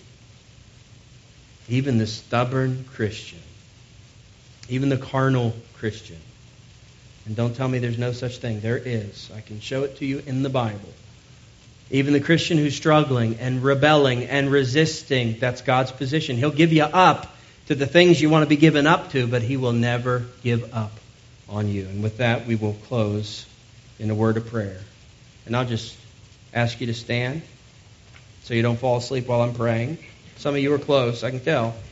Even the stubborn Christian, even the carnal Christian. And don't tell me there's no such thing. There is. I can show it to you in the Bible. Even the Christian who's struggling and rebelling and resisting, that's God's position. He'll give you up to the things you want to be given up to, but he will never give up on you. And with that, we will close in a word of prayer. And I'll just ask you to stand so you don't fall asleep while I'm praying. Some of you are close, I can tell.